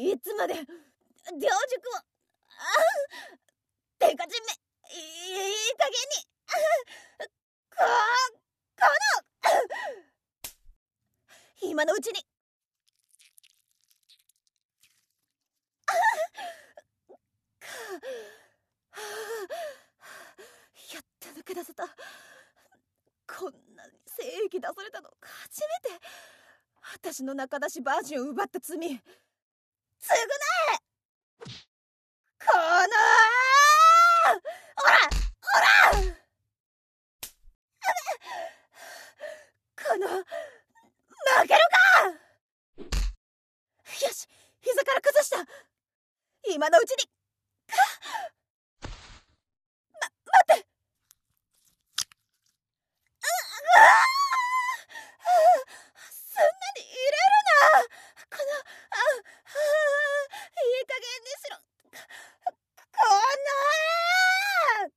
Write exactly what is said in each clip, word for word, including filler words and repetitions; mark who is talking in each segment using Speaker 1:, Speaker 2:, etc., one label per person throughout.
Speaker 1: いつまで両塾をてかじめいい加減にここの今のうちにやっと抜け出せた。こんなに精液出されたの初めて。私の中出しバージンを奪った罪、償え。このオラオラこの負けるか。よし、膝から崩した。今のうちにま、待って。うわそんなに入れるな。このああいい加減にしろ。この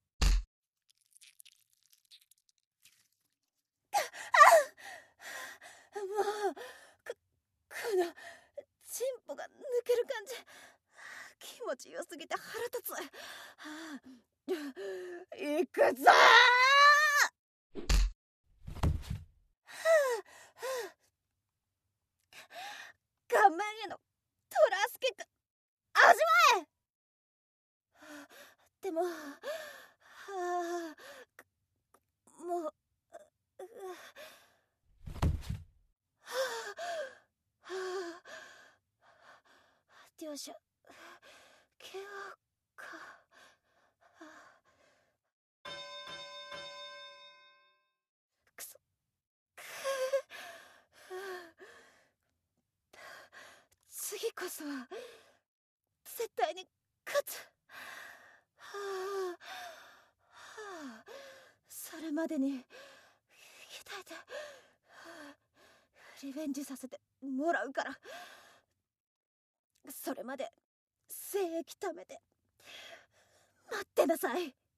Speaker 1: もうこ、このチンポが抜ける感じ、気持ちよすぎて腹立つ。いくぞー。顔面へのトラスキック味わえ。でもはあもうはあはあ両者ケアか。くそ次こそは絶対に勝つ。はあ、はあ、それまでに鍛えて、はあ、リベンジさせてもらうから。それまで精液貯めて待ってなさい。